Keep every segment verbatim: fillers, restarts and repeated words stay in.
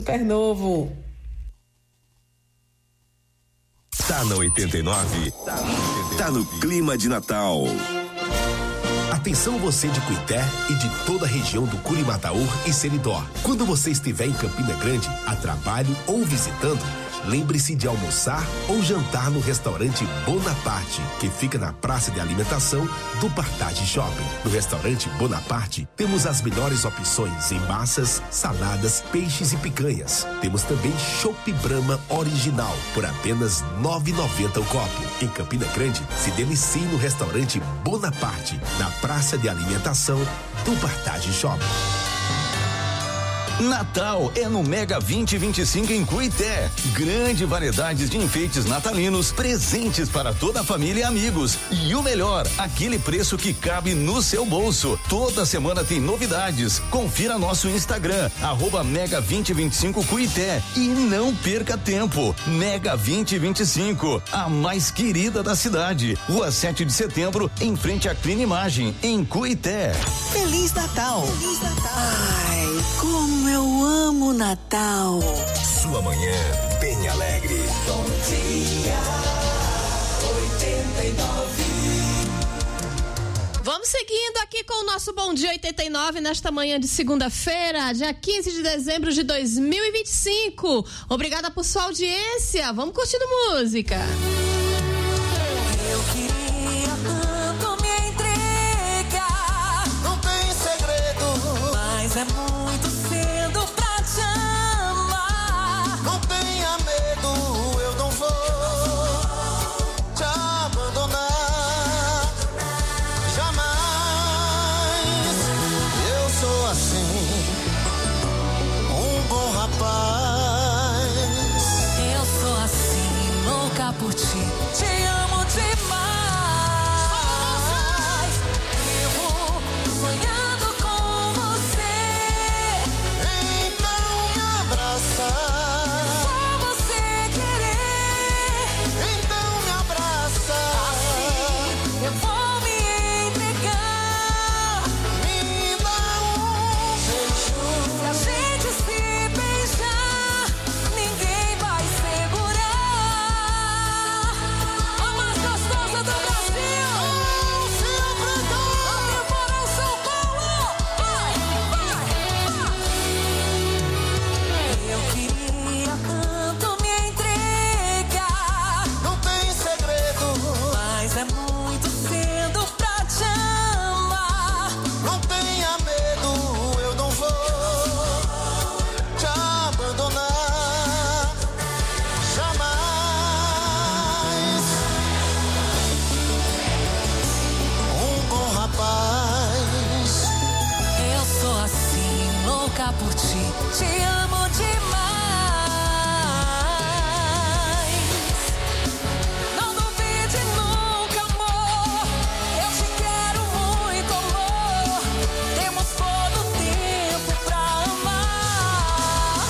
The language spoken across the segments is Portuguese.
Super novo. Tá no oitenta e nove. Tá no, oitenta e nove. Tá no clima de Natal. Atenção você de Cuité e de toda a região do Curimataú e Seridó. Quando você estiver em Campina Grande, a trabalho ou visitando, lembre-se de almoçar ou jantar no restaurante Bonaparte, que fica na praça de alimentação do Partage Shopping. No restaurante Bonaparte, temos as melhores opções em massas, saladas, peixes e picanhas. Temos também Chopp Brahma original, por apenas nove reais e noventa centavos o copo. Em Campina Grande, se delicie no restaurante Bonaparte, na praça de alimentação do Partage Shopping. Natal é no Mega vinte e vinte e cinco em Cuité. Grande variedade de enfeites natalinos, presentes para toda a família e amigos. E o melhor, aquele preço que cabe no seu bolso. Toda semana tem novidades. Confira nosso Instagram, arroba Mega vinte e vinte e cinco Cuité. E não perca tempo. Mega vinte e vinte e cinco, a mais querida da cidade. Rua sete de setembro, em frente à Clínica Imagem, em Cuité. Feliz Natal. Feliz Natal. Ai, como eu amo Natal. Sua manhã bem alegre. Bom dia, oitenta e nove. Vamos seguindo aqui com o nosso Bom Dia oitenta e nove nesta manhã de segunda-feira, dia quinze de dezembro de dois mil e vinte e cinco. Obrigada por sua audiência. Vamos curtindo música. Eu queria tanto me entregar. Não tem segredo, mas é muito cedo pra te amar. Não tenha medo, eu não vou te abandonar. Jamais. Eu sou assim, um bom rapaz. Eu sou assim, louca por ti. Te amo demais. Vivo sonhando com você. Então me abraça. Só você querer. Então me abraça. Assim eu vou me entregar. Me dá um beijo. Se a gente se beijar, ninguém vai segurar. A mais gostosa do Brasil. Atemporal São Paulo. Vai, vai, vai. Eu queria tanto me entregar. Não tem segredo, mas é muito cedo pra te amar. Não tenha medo, eu não vou te abandonar. Jamais. Um bom rapaz. Eu sou assim, louca por ti. Te amo demais. Não duvide nunca, amor. Eu te quero muito, amor. Temos todo o tempo pra amar.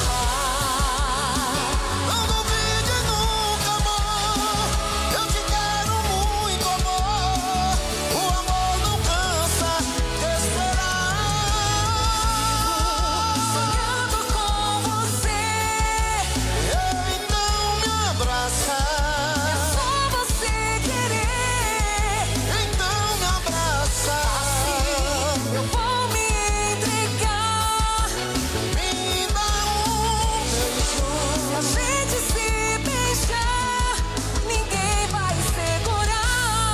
Não duvide nunca, amor. Eu te quero muito, amor. O amor não cansa de esperar. Sonhando com você. Então me abraça. É só você querer. Então me abraça. Assim eu vou me entregar. Me dá um beijo. Se a gente se beijar, ninguém vai segurar.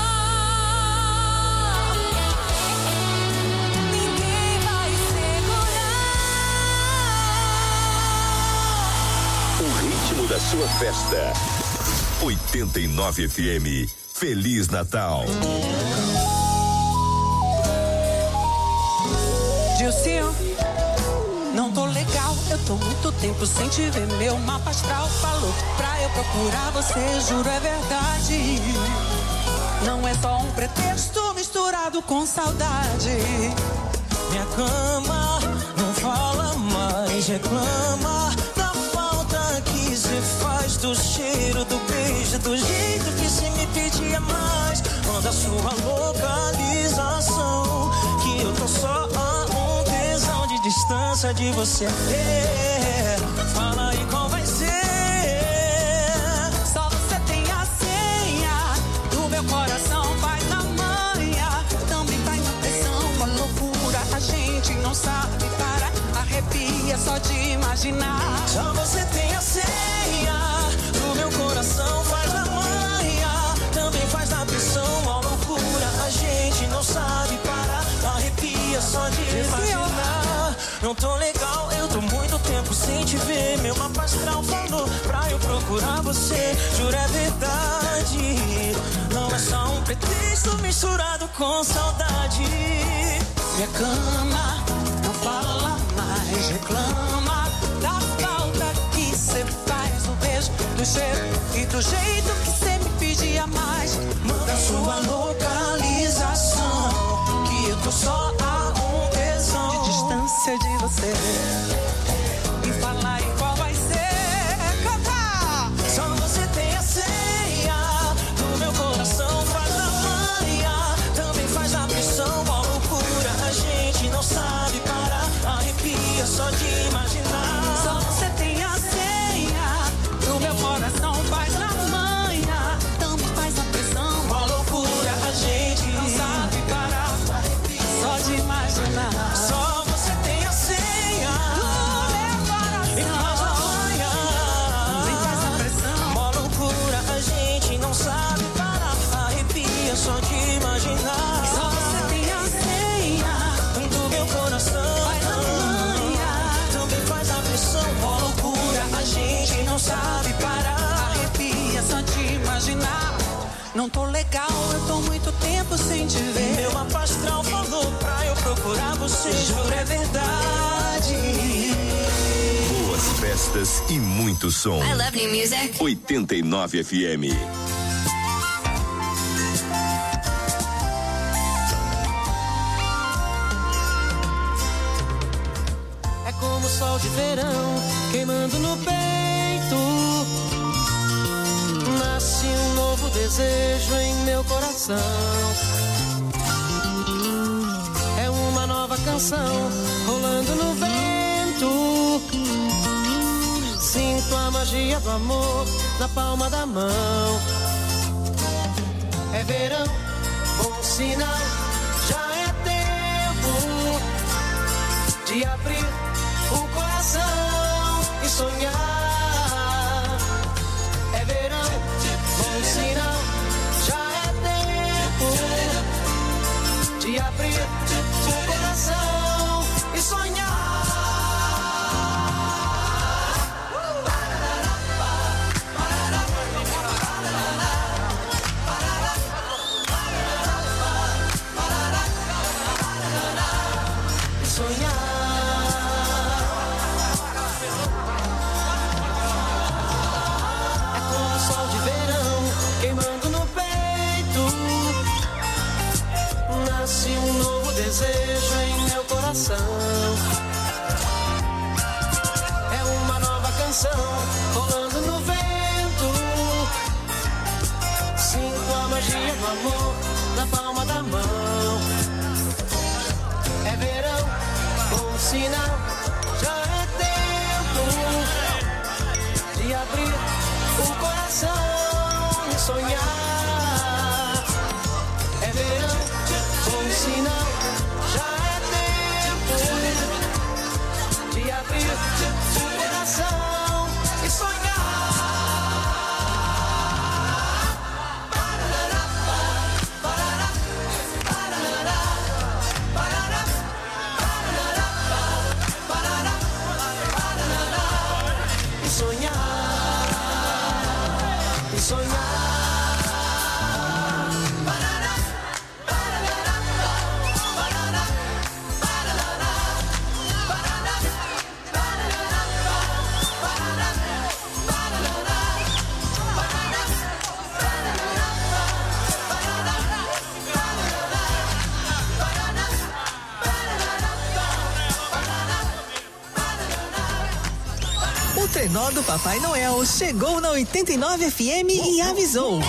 Ninguém vai segurar. O ritmo da sua festa. oitenta e nove F M. Feliz Natal. Dilcinho, não tô legal, eu tô muito tempo sem te ver. Meu mapa astral falou pra eu procurar você, juro é verdade. Não é só um pretexto misturado com saudade. Minha cama não fala mais, reclama da falta que se faz, do cheiro, do beijo, do jeito que se me pedia mais. Manda sua localização, que eu tô só a um tesão de distância de você. É, fala não tô legal, eu tô muito tempo sem te ver. Meu mapa astral falou pra eu procurar você. Juro, é verdade, não é só um pretexto misturado com saudade. Minha cama não fala mais, reclama da falta que cê faz no beijo, do cheiro e do jeito que cê me pedia mais. Manda sua localização, que eu tô só a um tesão de distância de você. E falar em qual vai ser. Cantar! Só você tem a senha do meu coração, faz a manha, também faz a pressão. Ó loucura, a gente não sabe parar, arrepia só de imaginar. Só você tem a senha do meu coração, faz a manha, também faz a pressão. Ó loucura, a gente não sabe parar, arrepia só de imaginar. Só você tem a senha do meu coração, e faz a manha, também faz a pressão. Ó loucura, a gente não sabe parar, arrepia só de imaginar. Só você tem a senha do meu coração, faz a manha, também faz a pressão. Ó loucura, a gente não sabe parar, arrepia só de imaginar. Não tô legal, eu tô muito tempo sem te ver. Meu mapa astral falou pra eu procurar você. Juro, é verdade. Boas festas e muito som. I love new music. oitenta e nove F M. É como o sol de verão queimando no peito. Nasce um novo desejo em meu coração. É uma nova canção rolando no vento. Sinto a magia do amor na palma da mão. É verão, bom sinal, já é tempo de abrir o coração e sonhar. É verão, bom sinal, já é tempo de abrir o coração e sonhar. Desejo em meu coração. É uma nova canção rolando no vento. Sinto a magia do amor na palma da mão. É verão, bom sinal, já é tempo de abrir o coração e sonhar. É verão, bom sinal, já é tempo de abrir o coração e sonhar. E sonhar, e sonhar. O trenó do Papai Noel chegou na oitenta e nove F M e avisou.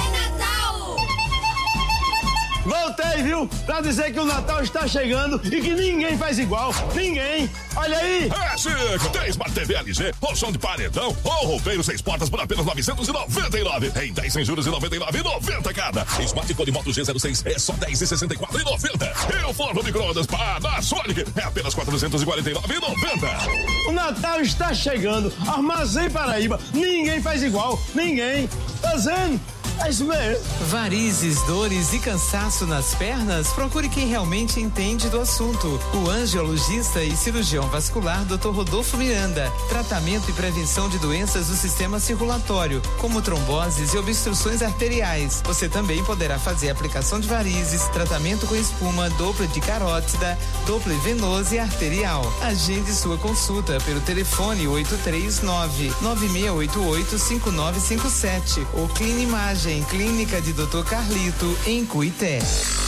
Voltei, viu? Pra dizer que o Natal está chegando e que ninguém faz igual. Ninguém. Olha aí. É, Chico. Tem Smart T V L G, ou som de paredão, ou roupeiro seis portas por apenas novecentos e noventa e nove. Em dez sem juros e noventa e nove e noventa cada. Smart Code Moto G zero seis é só dez e sessenta e quatro e noventa. E o forno micro-ondas Panasonic é apenas quatrocentos e quarenta e nove e noventa. O Natal está chegando. Armazém Paraíba. Ninguém faz igual. Ninguém. Tá vendo? É isso mesmo. Varizes, dores e cansaço nas pernas? Procure quem realmente entende do assunto. O angiologista e cirurgião vascular doutor Rodolfo Miranda. Tratamento e prevenção de doenças do sistema circulatório, como tromboses e obstruções arteriais. Você também poderá fazer aplicação de varizes, tratamento com espuma, Doppler de carótida, Doppler venoso e arterial. Agende sua consulta pelo telefone oito três nove, nove seis oito oito, cinco nove cinco sete ou Clinimagem, Clínica de doutor Carlito, em Cuité.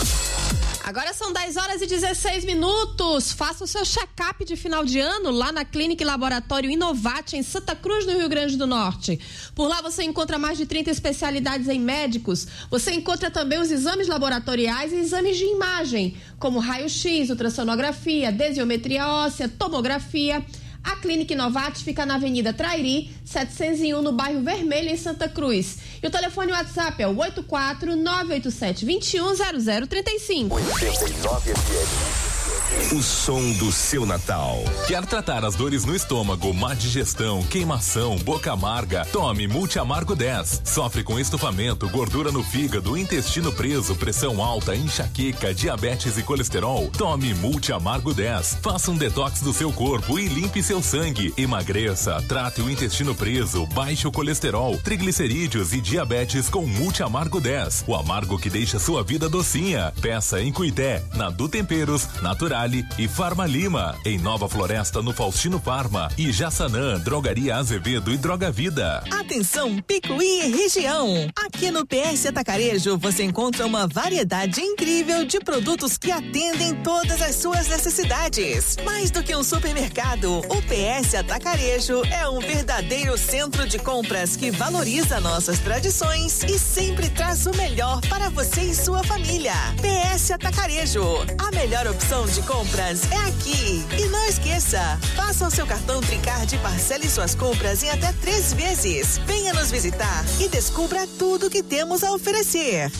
Agora são dez horas e dezesseis minutos. Faça o seu check-up de final de ano lá na Clínica e Laboratório Inovate, em Santa Cruz, no Rio Grande do Norte. Por lá você encontra mais de trinta especialidades em médicos. Você encontra também os exames laboratoriais e exames de imagem, como raio-x, ultrassonografia, densiometria óssea, tomografia. A Clínica Inovate fica na Avenida Trairi, setecentos e um, no bairro Vermelho, em Santa Cruz. E o telefone WhatsApp é o oito quatro nove oito sete, dois um zero zero três cinco. oitenta e nove F M. O som do seu Natal. Quer tratar as dores no estômago, má digestão, queimação, boca amarga? Tome Multiamargo dez. Sofre com estufamento, gordura no fígado, intestino preso, pressão alta, enxaqueca, diabetes e colesterol? Tome Multiamargo dez. Faça um detox do seu corpo e limpe seu sangue. Emagreça, trate o intestino preso, baixe o colesterol, triglicerídeos e diabetes com Multiamargo dez. O amargo que deixa sua vida docinha. Peça em Cuité, na Du Temperos, Natural e Farma Lima, em Nova Floresta, no Faustino Farma, e Jaçanã, Drogaria Azevedo e Droga Vida. Atenção, Picuí e região. Aqui no P S Atacarejo você encontra uma variedade incrível de produtos que atendem todas as suas necessidades. Mais do que um supermercado, o P S Atacarejo é um verdadeiro centro de compras que valoriza nossas tradições e sempre traz o melhor para você e sua família. P S Atacarejo, a melhor opção de compras é aqui. E não esqueça, faça o seu cartão Tricard e parcele suas compras em até três vezes. Venha nos visitar e descubra tudo que temos a oferecer.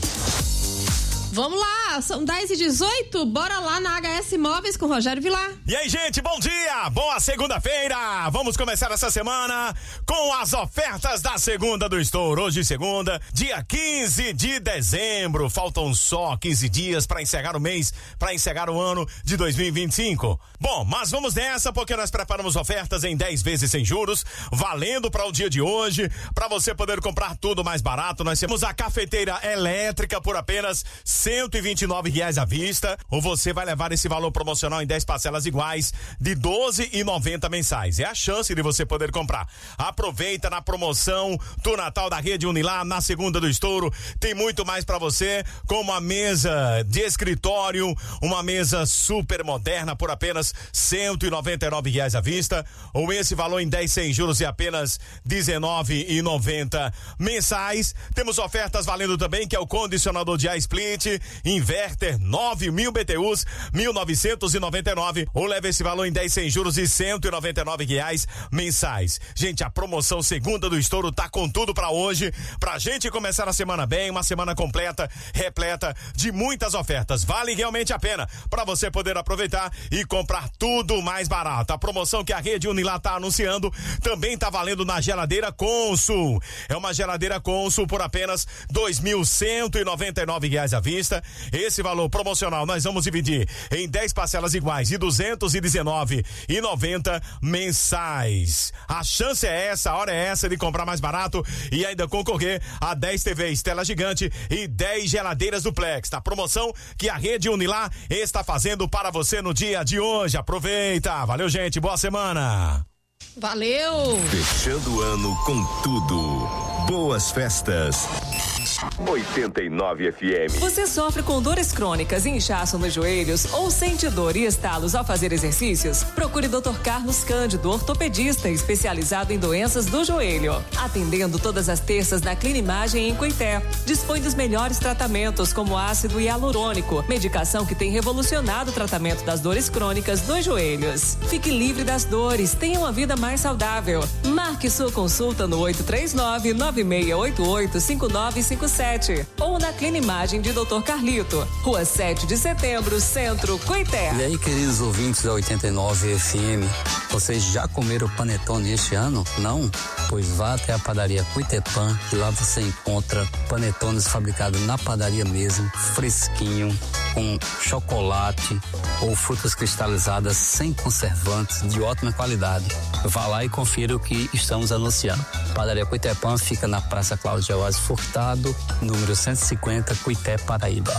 Vamos lá, são dez e dezoito, bora lá na H S Móveis com Rogério Vilar. E aí, gente, bom dia, boa segunda-feira. Vamos começar essa semana com as ofertas da segunda do Estouro. Hoje, segunda, dia quinze de dezembro. Faltam só quinze dias para encerrar o mês, para encerrar o ano de dois mil e vinte e cinco. Bom, mas vamos nessa porque nós preparamos ofertas em dez vezes sem juros, valendo para o dia de hoje, para você poder comprar tudo mais barato. Nós temos a cafeteira elétrica por apenas cento e vinte e nove reais à vista, ou você vai levar esse valor promocional em dez parcelas iguais de doze e noventa mensais. É a chance de você poder comprar. Aproveita na promoção do Natal da Rede Unilar, na segunda do Estouro. Tem muito mais para você, como uma mesa de escritório, uma mesa super moderna por apenas cento e noventa e nove reais à vista, ou esse valor em dez sem juros e apenas dezenove e noventa mensais. Temos ofertas valendo também, que é o condicionador de ar split inverter nove mil B T Us, mil novecentos e noventa e nove, ou leva esse valor em dez sem juros e cento e noventa e nove reais mensais. Gente, a promoção segunda do Estouro tá com tudo pra hoje, pra gente começar a semana bem, uma semana completa, repleta de muitas ofertas. Vale realmente a pena pra você poder aproveitar e comprar tudo mais barato. A promoção que a Rede Unilar tá anunciando também tá valendo na geladeira Consul. É uma geladeira Consul por apenas dois mil cento e noventa e nove reais à vista. Esse valor promocional nós vamos dividir em dez parcelas iguais de duzentos e dezenove reais e noventa centavos mensais. A chance é essa, a hora é essa de comprar mais barato e ainda concorrer a dez T Vs tela gigante e dez geladeiras duplex. A promoção que a Rede Unilar está fazendo para você no dia de hoje. Aproveita. Valeu, gente. Boa semana. Valeu. Fechando o ano com tudo. Boas festas. oitenta e nove F M. Você sofre com dores crônicas e inchaço nos joelhos ou sente dor e estalos ao fazer exercícios? Procure doutor Carlos Cândido, ortopedista especializado em doenças do joelho. Atendendo todas as terças na Clinimagem em Cuité. Dispõe dos melhores tratamentos como ácido hialurônico, medicação que tem revolucionado o tratamento das dores crônicas dos joelhos. Fique livre das dores, tenha uma vida mais saudável. Marque sua consulta no oito três nove, nove seis oito oito, cinco nove cinco sete ou na Clinimagem de doutor Carlito, Rua sete de Setembro, Centro, Cuité. E aí, queridos ouvintes da oitenta e nove F M, Vocês já comeram panetone este ano? Não? Pois vá até a padaria Cuitepan e lá você encontra panetones fabricados na padaria mesmo, fresquinho, com chocolate ou frutas cristalizadas sem conservantes, de ótima qualidade. Vá lá e confira o que estamos anunciando. Padaria Cuitepan fica na Praça Cláudio Alves Furtado, número cento e cinquenta, Cuité, Paraíba.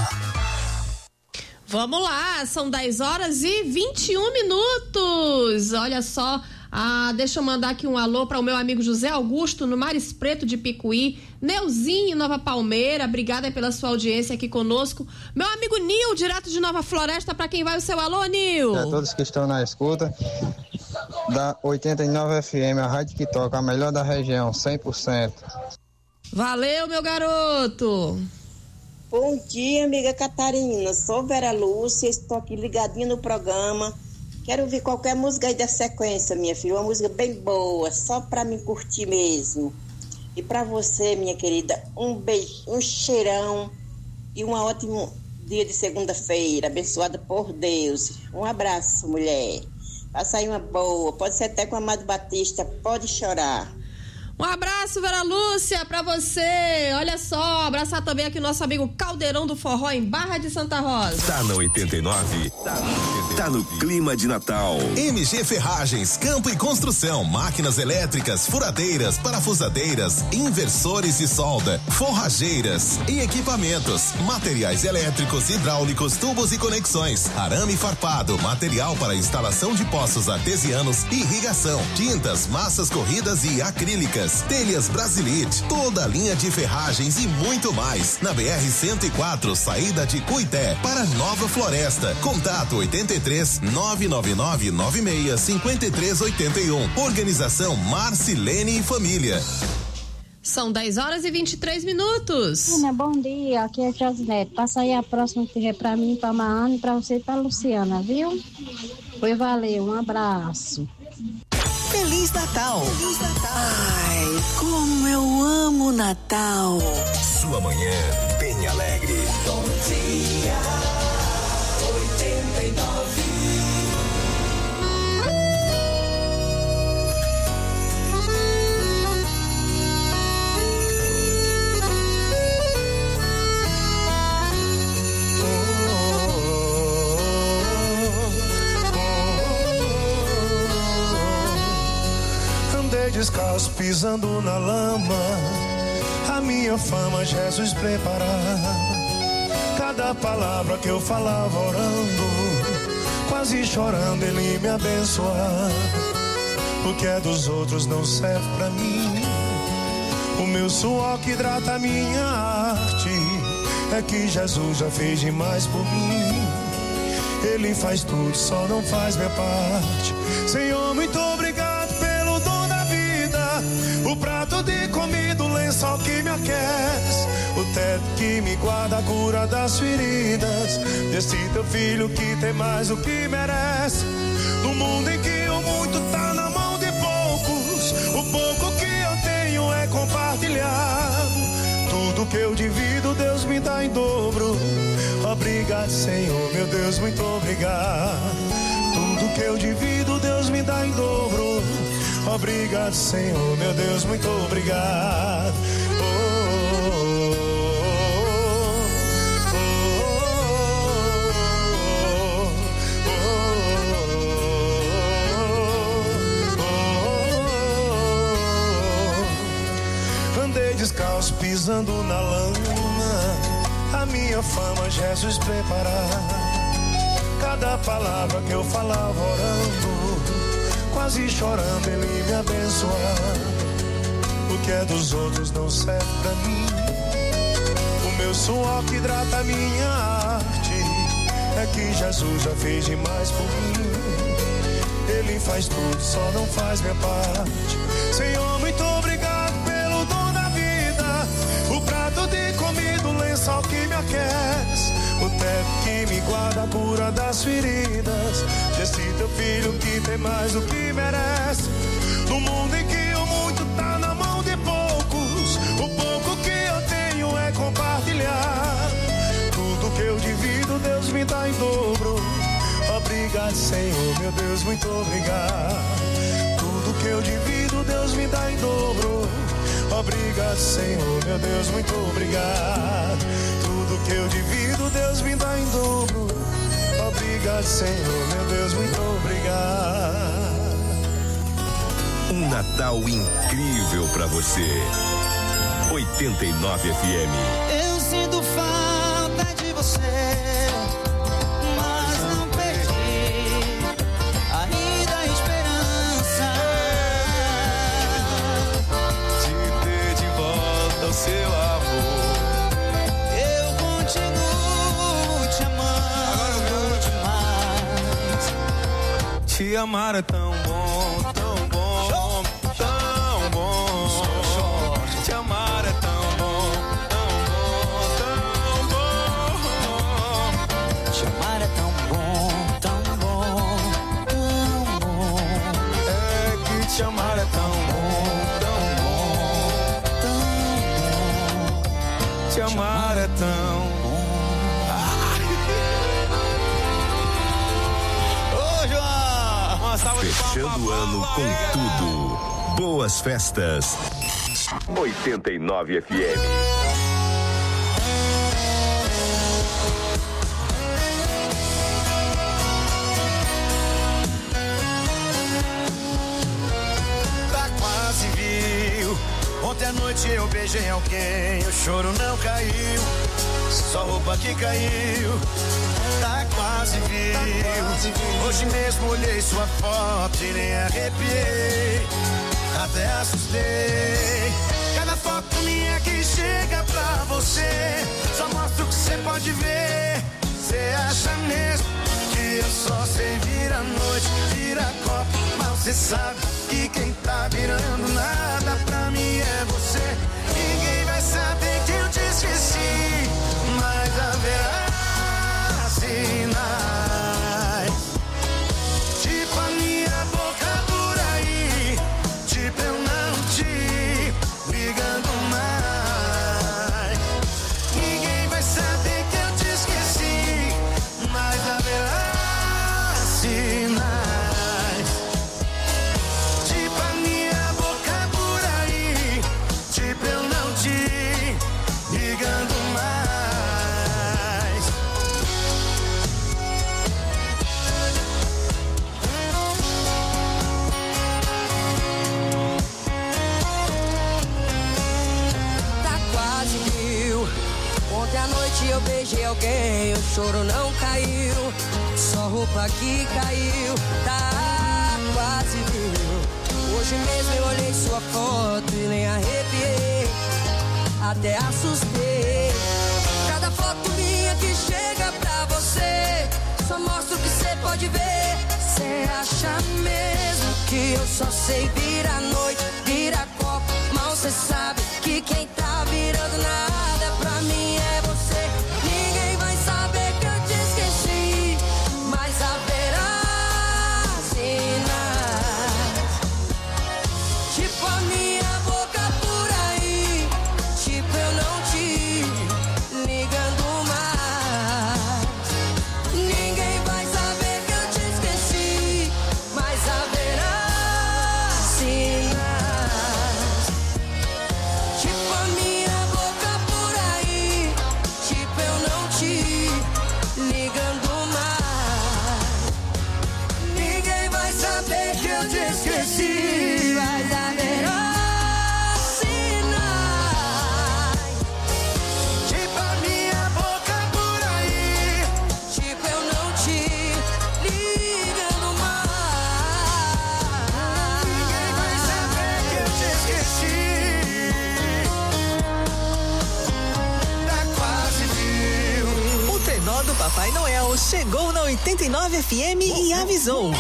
Vamos lá, são dez horas e vinte e um minutos. Olha só, ah, deixa eu mandar aqui um alô para o meu amigo José Augusto, no Mares Preto de Picuí, Neuzinho, Nova Palmeira, obrigada pela sua audiência aqui conosco. Meu amigo Nil, direto de Nova Floresta, para quem vai o seu alô, Nil? A todos que estão na escuta da oitenta e nove F M, a rádio que toca, a melhor da região, cem por cento. Valeu, meu garoto. Bom dia, amiga Catarina. Sou Vera Lúcia, estou aqui ligadinha no programa. Quero ouvir qualquer música aí da sequência, minha filha. Uma música bem boa, só pra me curtir mesmo. E pra você, minha querida, um beijo, um cheirão e um ótimo dia de segunda-feira, abençoada por Deus. Um abraço, mulher. Vai sair uma boa, pode ser até com Amado Batista, pode chorar. Um abraço, Vera Lúcia, pra você. Olha só, abraçar também aqui o nosso amigo Caldeirão do Forró em Barra de Santa Rosa. Tá na oitenta e nove, tá, tá no clima de Natal. M G Ferragens, Campo e Construção, máquinas elétricas, furadeiras, parafusadeiras, inversores de solda, forrageiras e equipamentos, materiais elétricos, hidráulicos, tubos e conexões, arame farpado, material para instalação de poços artesianos e irrigação, tintas, massas corridas e acrílicas, telhas Brasilite, toda a linha de ferragens e muito mais. Na B R cento e quatro, saída de Cuité, para Nova Floresta. Contato oitenta e três, nove nove nove nove seis, cinco três oito um. Organização Marcilene e Família. São dez horas e vinte e três minutos. Ana, bom dia, aqui é Josinete. Passa aí a próxima que tiver pra mim, pra Maane, pra você e pra Luciana, viu? Foi, valeu, um abraço. Feliz Natal! Feliz Natal! Ai, como eu amo Natal! Sua manhã bem alegre. Bom dia, oitenta e nove. Descalço pisando na lama, a minha fama Jesus preparava. Cada palavra que eu falava orando, quase chorando ele me abençoava. O que é dos outros não serve pra mim, o meu suor que hidrata a minha arte, é que Jesus já fez demais por mim. Ele faz tudo, só não faz minha parte. Senhor, muito obrigado o prato de comida, o lençol que me aquece, o teto que me guarda, a cura das feridas desse teu filho que tem mais do que merece. No mundo em que o muito tá na mão de poucos, o pouco que eu tenho é compartilhado. Tudo que eu divido Deus me dá em dobro. Obrigado, Senhor, meu Deus, muito obrigado. Tudo que eu divido Deus me dá em dobro. Obrigado, Senhor, meu Deus, muito obrigado. Oh, oh, oh, oh, oh. Andei descalço pisando na lama, a minha fama Jesus preparava. Cada palavra que eu falava orando, quase chorando ele me abençoava. O que é dos outros não serve pra mim, o meu suor que hidrata a minha arte, é que Jesus já fez demais por mim. Ele faz tudo, só não faz minha parte. Senhor, muito obrigado pelo dom da vida, o prato de comida, o lençol que me aquece, o teto que me guarda, a cura das feridas desse teu filho que tem mais do que merece. No mundo em que o muito tá na mão de poucos, o pouco que eu tenho é compartilhar. Tudo que eu divido Deus me dá em dobro. Obrigado, Senhor, meu Deus, muito obrigado. que eu divido, Deus me dá em dobro. Obrigado, Senhor, meu Deus, muito obrigado. Tudo que eu divido, Deus me dá em dobro. Obrigado, Senhor, meu Deus, muito obrigado. Um Natal incrível pra você. oitenta e nove F M. Eu sinto falta de você, mas não perdi ainda a esperança de ter de volta o seu amor. Eu continuo te amando demais. Te amar é tão bom, tão bom, tão bom. Te amar é tão bom, tão bom, tão bom. Te amar é tão bom, tão bom, tão bom. É que te amar é tão bom, tão bom, tão bom. Te amar é tão bom. Ô, João! Uma salva de palmas. Fechando o ano com tudo. Boas festas. oitenta e nove F M. Tá quase viu. Ontem à noite eu beijei alguém, o choro não caiu, só roupa que caiu. Tá quase viu. Hoje mesmo olhei sua foto e nem arrepiei, até assustei. Cada foto minha que chega pra você só mostra o que você pode ver. Você acha mesmo que eu só sei virar a noite, virar copo, mas você sabe que quem tá virando nada pra mim é você. Ninguém vai saber que eu te esqueci, mas haverá sinais, tipo a minha boca por aí, tipo eu não te ligando mais. Ninguém vai saber que eu te esqueci, mas haverá sinais, tipo a minha boca por aí, tipo eu não te ligando mais. Tá quase viu. Ontem à noite eu beijei alguém, o choro não caiu, só roupa que caiu. Tá quase viu. Hoje mesmo eu olhei sua foto e nem arrepiei, até assustei. Cada foto minha que chega pra você só mostra o que você pode ver. Você acha mesmo que eu só sei virar a noite, virar copo, mal cê sabe que quem tá virando nada pra mim é você. Ninguém vai saber que eu te esqueci, mas haverá sinais, tipo a minha boca por aí, tipo eu não te ligando mais. Ninguém vai saber que eu te esqueci, mas haverá sinais, tipo a minha boca por aí, tipo eu não te ligando mais. Ninguém vai saber que eu te esqueci, mas haverá sinais, tipo a minha boca por aí, tipo eu não te ligando mais. Ninguém vai saber que eu te esqueci. Tá quase viu. O trenó do Papai Noel chegou na oitenta e nove F M e avisou.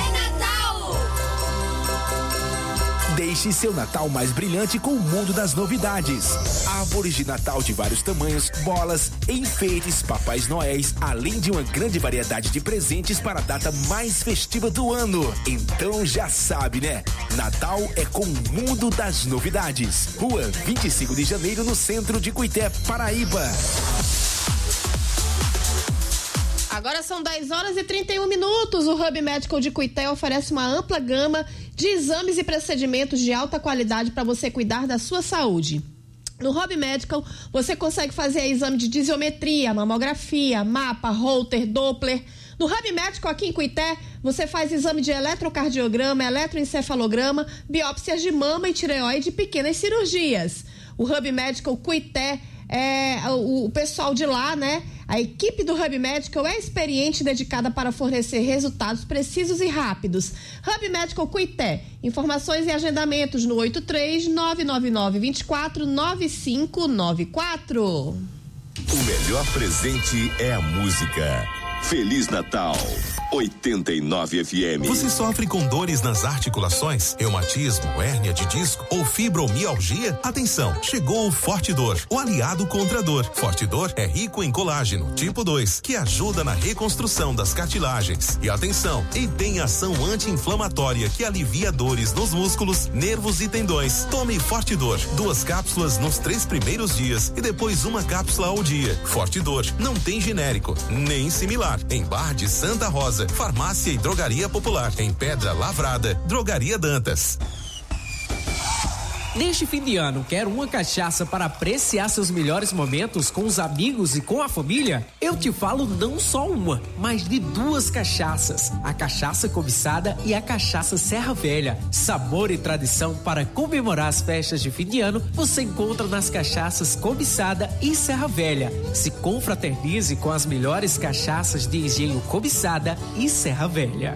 Deixe seu Natal mais brilhante com o mundo das novidades. Árvores de Natal de vários tamanhos, bolas, enfeites, papais noéis, além de uma grande variedade de presentes para a data mais festiva do ano. Então já sabe, né? Natal é com o mundo das novidades. Rua vinte e cinco de janeiro, no centro de Cuité, Paraíba. Agora são dez horas e trinta e um minutos. O Hub Medical de Cuité oferece uma ampla gama de exames e procedimentos de alta qualidade para você cuidar da sua saúde. No Hub Medical, você consegue fazer exame de densitometria, mamografia, mapa, Holter, Doppler. No Hub Medical, aqui em Cuité, você faz exame de eletrocardiograma, eletroencefalograma, biópsias de mama e tireoide e pequenas cirurgias. O Hub Medical Cuité, é, o, o pessoal de lá, né? A equipe do Hub Medical é experiente e dedicada para fornecer resultados precisos e rápidos. Hub Medical Cuité. Informações e agendamentos no oito três nove nove nove dois quatro nove cinco nove quatro. O melhor presente é a música. Feliz Natal, oitenta e nove F M. Você sofre com dores nas articulações, reumatismo, hérnia de disco ou fibromialgia? Atenção, chegou o Fortidor, o aliado contra a dor. Fortidor é rico em colágeno tipo dois, que ajuda na reconstrução das cartilagens. E atenção, e tem ação anti-inflamatória que alivia dores nos músculos, nervos e tendões. Tome Fortidor, duas cápsulas nos três primeiros dias e depois uma cápsula ao dia. Fortidor não tem genérico, nem similar. Em Bar de Santa Rosa, Farmácia e Drogaria Popular. Em Pedra Lavrada, Drogaria Dantas. Neste fim de ano, quer uma cachaça para apreciar seus melhores momentos com os amigos e com a família? Eu te falo não só uma, mas de duas cachaças. A cachaça cobiçada e a cachaça Serra Velha. Sabor e tradição para comemorar as festas de fim de ano, você encontra nas cachaças cobiçada e Serra Velha. Se confraternize com as melhores cachaças de engenho cobiçada e Serra Velha.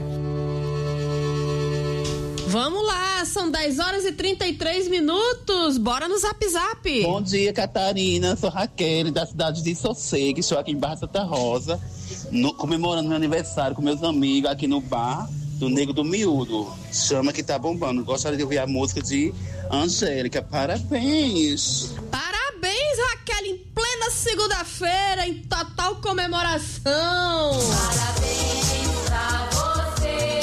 Vamos lá, são dez horas e trinta e três minutos. Bora no Zap Zap. Bom dia, Catarina. Sou Raquel, da cidade de Sossego. Estou aqui em Barra Santa Rosa, no, comemorando meu aniversário com meus amigos aqui no bar do Nego do Miúdo. Chama que tá bombando. Gostaria de ouvir a música de Angélica. Parabéns. Parabéns, Raquel, em plena segunda-feira, em total comemoração. Parabéns pra você.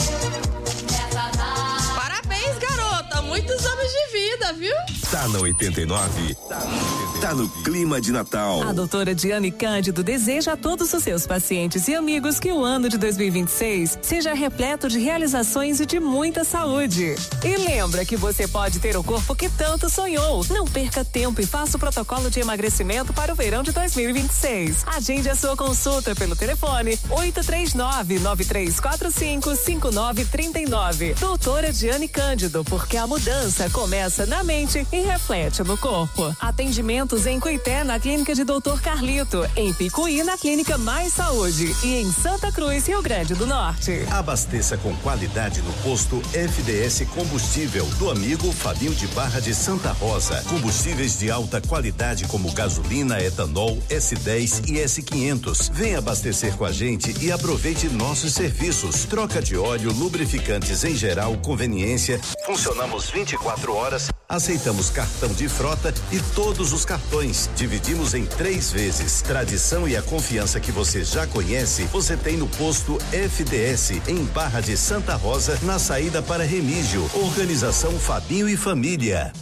Muitos anos de vida, viu? Tá na oitenta e nove, tá no clima de Natal. A doutora Diane Cândido deseja a todos os seus pacientes e amigos que o ano de dois mil e vinte e seis seja repleto de realizações e de muita saúde. E lembra que você pode ter o corpo que tanto sonhou. Não perca tempo e faça o protocolo de emagrecimento para o verão de dois mil e vinte e seis. Agende a sua consulta pelo telefone oito três nove, nove três quatro cinco, cinco nove três nove. Doutora Diane Cândido, porque a mudança começa na mente e reflete no corpo. Atendimentos em Cuité, na clínica de doutor Carlito, em Picuí, na clínica Mais Saúde e em Santa Cruz, Rio Grande do Norte. Abasteça com qualidade no posto F D S Combustível do amigo Fabinho de Barra de Santa Rosa. Combustíveis de alta qualidade como gasolina, etanol, S dez e S quinhentos. Venha abastecer com a gente e aproveite nossos serviços. Troca de óleo, lubrificantes em geral, conveniência. Funcionamos vinte e quatro horas. Aceitamos cartão de frota e todos os cartões. Dividimos em três vezes. Tradição e a confiança que você já conhece, você tem no posto F D S, em Barra de Santa Rosa, na saída para Remígio. Organização Fabinho e Família.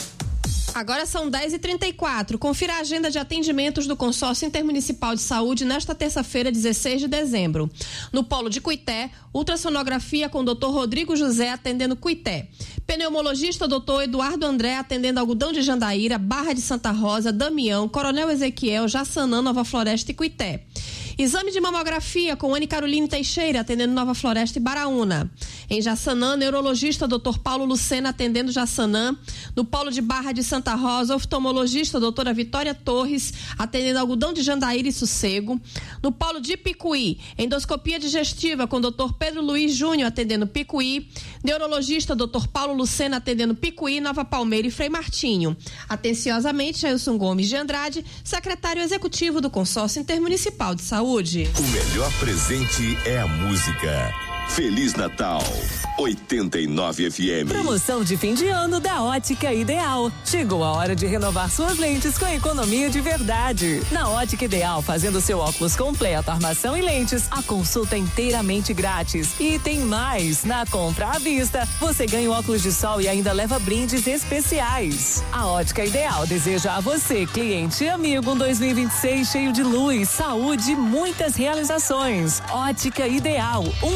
Agora são dez e trinta e quatro. Confira a agenda de atendimentos do Consórcio Intermunicipal de Saúde nesta terça-feira, dezesseis de dezembro. No Polo de Cuité, ultrassonografia com o doutor Rodrigo José atendendo Cuité. Pneumologista doutor Eduardo André atendendo Algodão de Jandaíra, Barra de Santa Rosa, Damião, Coronel Ezequiel, Jaçanã, Nova Floresta e Cuité. Exame de mamografia com Anne Caroline Teixeira, atendendo Nova Floresta e Baraúna. Em Jaçanã, neurologista doutor Paulo Lucena, atendendo Jaçanã. No Polo de Barra de Santa Rosa, oftalmologista doutora Vitória Torres, atendendo Algodão de Jandaíra e Sossego. No Polo de Picuí, endoscopia digestiva com doutor Pedro Luiz Júnior, atendendo Picuí. Neurologista doutor Paulo Lucena, atendendo Picuí, Nova Palmeira e Frei Martinho. Atenciosamente, Jailson Gomes de Andrade, secretário executivo do Consórcio Intermunicipal de Saúde. O melhor presente é a música. Feliz Natal, oitenta e nove F M. Promoção de fim de ano da Ótica Ideal. Chegou a hora de renovar suas lentes com economia de verdade. Na Ótica Ideal, fazendo seu óculos completo, armação e lentes, a consulta é inteiramente grátis. E tem mais, na compra à vista, você ganha o óculos de sol e ainda leva brindes especiais. A Ótica Ideal deseja a você, cliente e amigo, um dois mil e vinte e seis cheio de luz, saúde e muitas realizações. Ótica Ideal, uma nova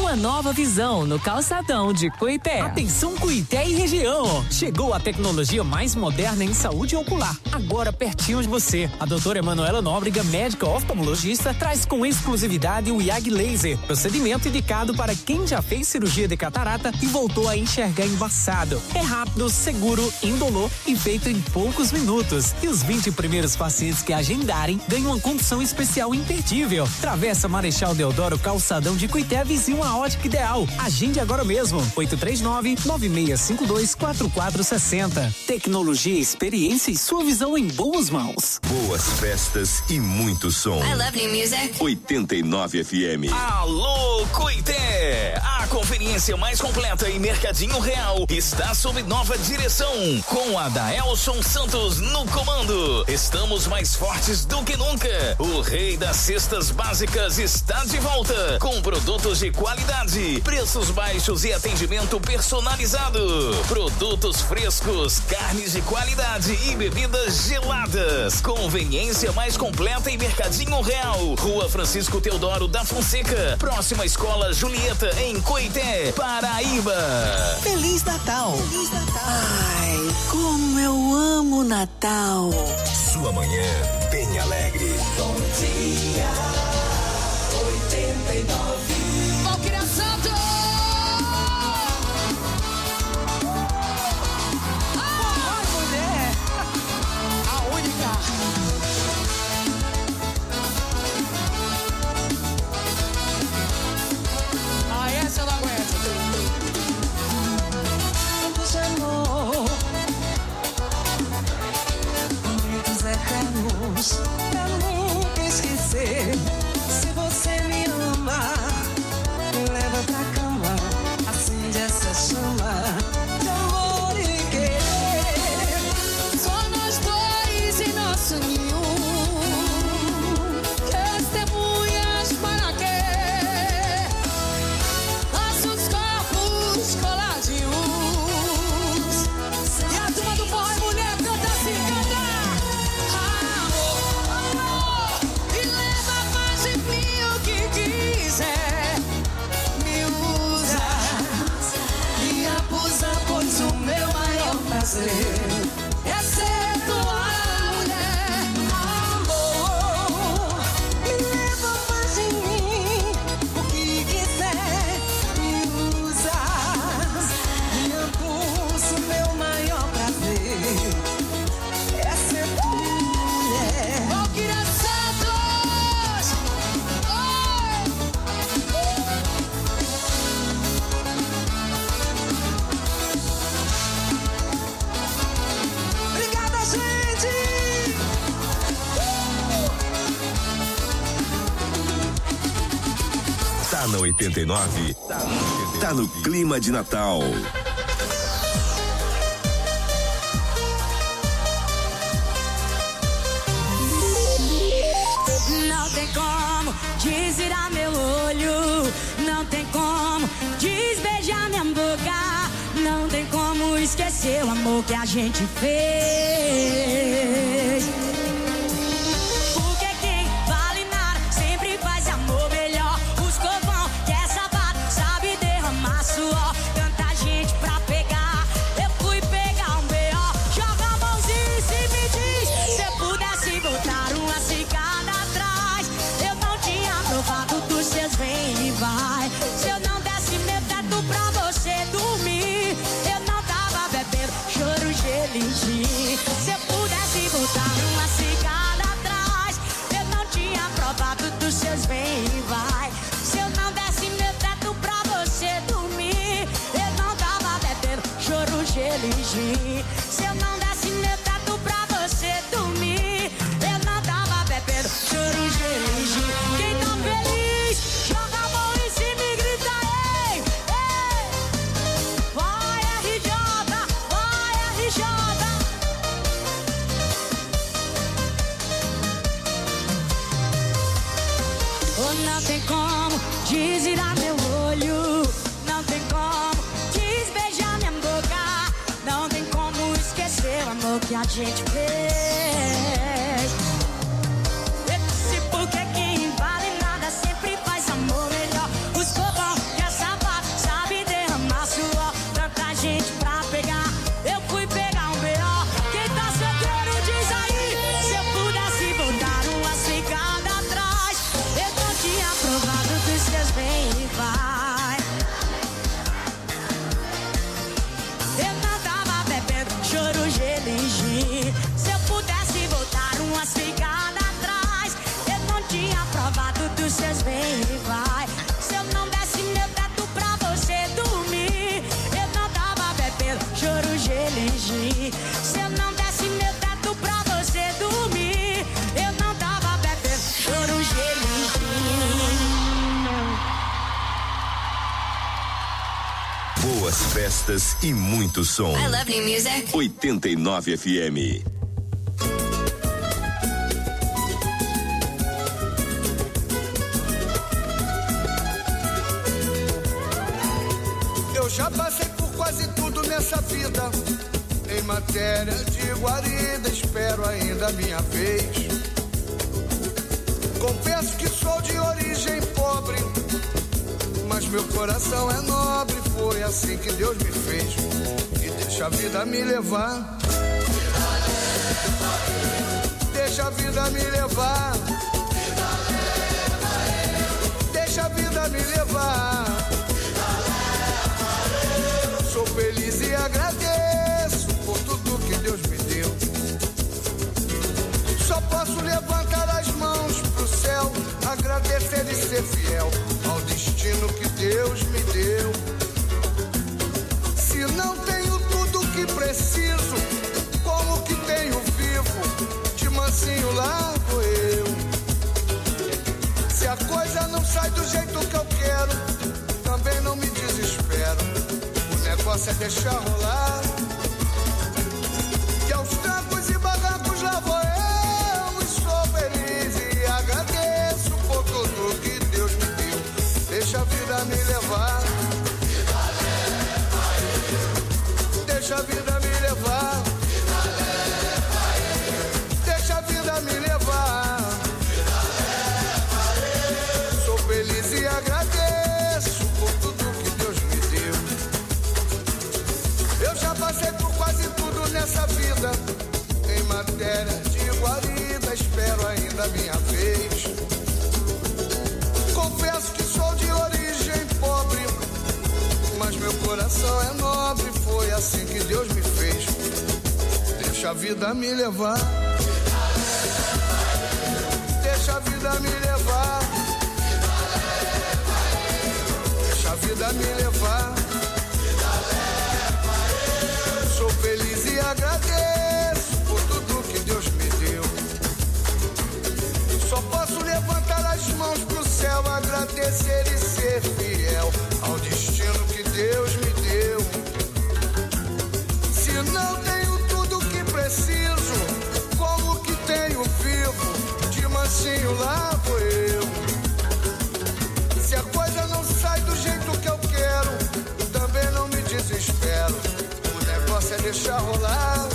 nova visão no calçadão de Cuité. Atenção Cuité e região. Chegou a tecnologia mais moderna em saúde ocular. Agora pertinho de você. A doutora Emanuela Nóbrega, médica oftalmologista, traz com exclusividade o I A G Laser. Procedimento indicado para quem já fez cirurgia de catarata e voltou a enxergar embaçado. É rápido, seguro, indolor e feito em poucos minutos. E os vinte primeiros pacientes que agendarem ganham uma condição especial imperdível. Travessa Marechal Deodoro, calçadão de Cuité, vizinho a Ótica Ideal. Agende agora mesmo. oito três nove, nove seis cinco dois, quatro quatro seis zero. Tecnologia, experiência e sua visão em boas mãos. Boas festas e muito som. I love new music. oitenta e nove F M. Alô, Cuité! A conferência mais completa em Mercadinho Real está sob nova direção, com a Daelson Santos no comando. Estamos mais fortes do que nunca. O rei das cestas básicas está de volta, com produtos de qualidade, preços baixos e atendimento personalizado. Produtos frescos, carnes de qualidade e bebidas geladas. Conveniência mais completa em Mercadinho Real. Rua Francisco Teodoro da Fonseca, próxima Escola Julieta, em Cuité, Paraíba. Feliz Natal. Feliz Natal. Ai, como eu amo Natal. Sua manhã bem alegre. Bom dia, oitenta e nove. Valquíria Santos! Ah, mulher! A única! Ah, essa eu não aguento. Tantos amor, muitos eternos, pra nunca esquecer. Se você me ama, me leva pra cama, acende essa chama de amor e querer. Só nós dois e nosso ninho, testemunhas para quê? Nossos corpos coladinhos. E a turma do boy, mulher, canta assim, canta. Amor, amor, e leva mais de mim o que quiser. Me usa e abusa, pois o meu maior prazer é ser tua mulher. Amor, me leva mais de mim o que quiser. Me usa e abusa, o meu maior prazer é ser tua mulher. Valquíria Santos! Obrigada, gente! Tá na oitenta e nove. Tá no clima de Natal. Não tem como desvirar meu olho, não tem como desbeijar minha boca, não tem como esquecer o amor que a gente fez. Porque quem vale nada sempre faz amor melhor. Os povão que é safado sabe derramar suor. Tanta gente pra pegar, eu fui pegar um B O. Joga a mãozinha e se me diz, se eu pudesse botar uma cicada atrás, eu não tinha provado dos seus vem e vai. Se eu não desse meu teto pra você dormir, eu não tava bebendo choro, gelo e gin. Se eu pudesse botar uma cicada atrás, eu não tinha provado dos seus vem e vai. Se eu não desse meu teto pra você dormir, eu não tava bebendo choro, gelo e gin. Se eu não desse meu teto pra você dormir, eu não tava bebendo choro, gelo e gin. Quem tá feliz, joga a mão em cima e grita ei, ei. Vai R J, vai R J. Oh, não tem como desvirar meu olho, não tem como desbeijar minha boca, não tem como esquecer o amor que a gente fez. Esse porque quem vale nada sempre faz amor melhor. Os povão que é safado festas e muito som. I love new music. oitenta e nove F M. Eu já passei por quase tudo nessa vida. Em matéria de guarida, espero ainda a minha vez. Confesso que sou de origem pobre, mas meu coração é nobre. Foi assim que Deus me fez. E deixa a vida me levar. Deixa a vida me levar. Deixa a vida me levar. Sou feliz e agradeço por tudo que Deus me deu. Só posso levantar as mãos pro céu, agradecer e ser fiel ao destino que Deus me deu. Se não tenho tudo que preciso, como que tenho vivo? De mansinho lá vou eu. Se a coisa não sai do jeito que eu quero, também não me desespero. O negócio é deixar rolar. E aos trancos e barrancos lá vou eu. E sou feliz e agradeço por tudo que Deus me deu. Deixa a vida me levar. Deixa a vida me levar. Deixa a vida me levar. Sou feliz e agradeço por tudo que Deus me deu. Eu já passei por quase tudo nessa vida. Em matéria de guarida, espero ainda a minha vez. Confesso que sou de origem pobre, mas meu coração é nobre. Foi assim que Deus me fez. Deixa a vida me levar. Deixa a vida me levar. Deixa a vida me levar. Sou feliz e agradeço por tudo que Deus me deu. Só posso levantar as mãos pro céu, agradecer e ser fiel ao destino que Deus me deu. Se não tenho tudo que preciso, como que tenho vivo? De mansinho lá vou eu. Se a coisa não sai do jeito que eu quero, também não me desespero. O negócio é deixar rolar.